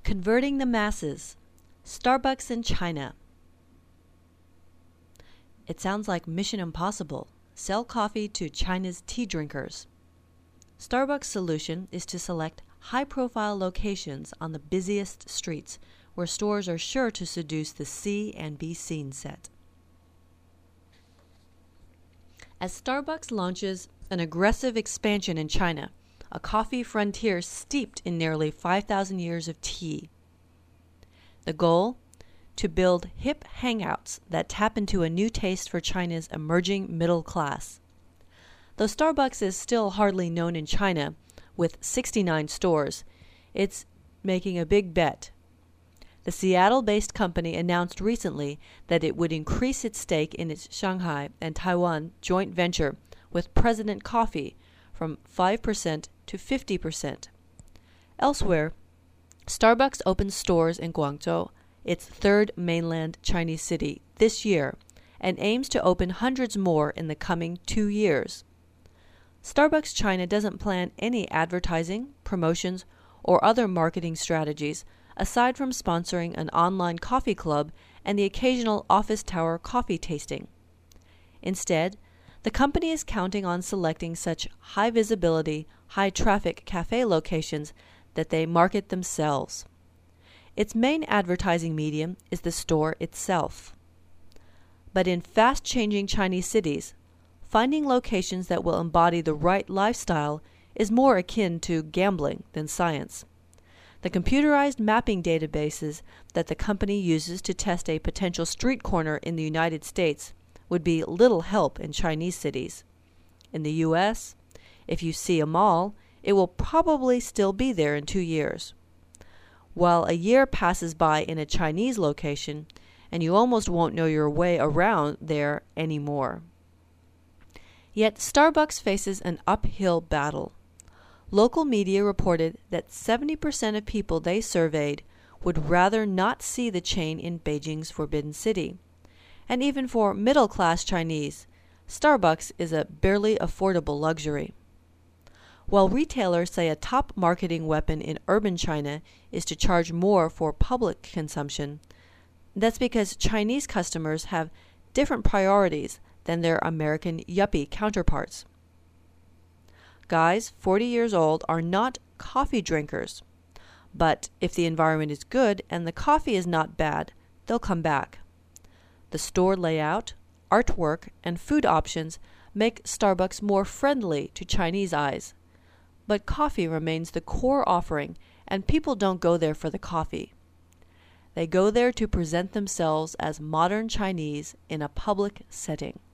Converting the masses. Starbucks in China. It sounds like Mission Impossible. Sell coffee to China's tea drinkers. Starbucks' solution is to select high-profile locations on the busiest streets where stores are sure to seduce the see and be seen set. As Starbucks launches an aggressive expansion in China, a coffee frontier steeped in nearly 5,000 years of tea. The goal? To build hip hangouts that tap into a new taste for China's emerging middle class. Though Starbucks is still hardly known in China, with 69 stores, it's making a big bet. The Seattle-based company announced recently that it would increase its stake in its Shanghai and Taiwan joint venture with President Coffee from 5% to 50%. Elsewhere, Starbucks opens stores in Guangzhou, its third mainland Chinese city, this year, and aims to open hundreds more in the coming 2 years. Starbucks China doesn't plan any advertising, promotions, or other marketing strategies aside from sponsoring an online coffee club and the occasional office tower coffee tasting. Instead, the company is counting on selecting such high-visibility, high-traffic cafe locations that they market themselves. Its main advertising medium is the store itself. But in fast-changing Chinese cities, finding locations that will embody the right lifestyle is more akin to gambling than science. The computerized mapping databases that the company uses to test a potential street corner in the United States would be little help in Chinese cities. In the U.S., if you see a mall, it will probably still be there in 2 years. While a year passes by in a Chinese location, and you almost won't know your way around there anymore. Yet Starbucks faces an uphill battle. Local media reported that 70% of people they surveyed would rather not see the chain in Beijing's Forbidden City. And even for middle-class Chinese, Starbucks is a barely affordable luxury. While retailers say a top marketing weapon in urban China is to charge more for public consumption, that's because Chinese customers have different priorities than their American yuppie counterparts. Guys 40 years old are not coffee drinkers, but if the environment is good and the coffee is not bad, they'll come back. The store layout, artwork, and food options make Starbucks more friendly to Chinese eyes. But coffee remains the core offering, and people don't go there for the coffee. They go there to present themselves as modern Chinese in a public setting.